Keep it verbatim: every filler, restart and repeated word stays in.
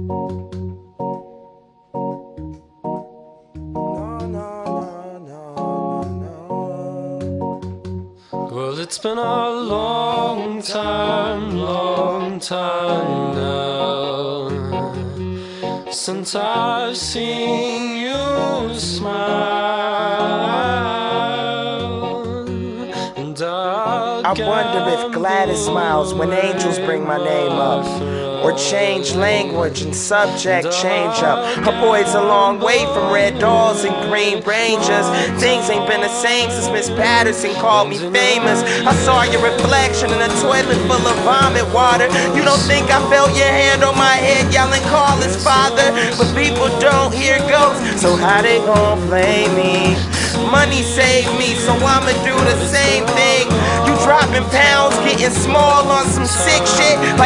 Well, it's been a long time, long time now since I've seen you smile, and I wonder if Gladys smiles when angels bring my name up, or change language and subject change up. Her boy's a long way from red dolls and green rangers. Things ain't been the same since Miss Patterson called me famous. I saw your reflection in a toilet full of vomit water. You don't think I felt your hand on my head yelling, call his father? But people don't hear ghosts, so how they gon' blame me? Money saved me, so I'ma do the same thing. You dropping pounds, getting small on some sick shit.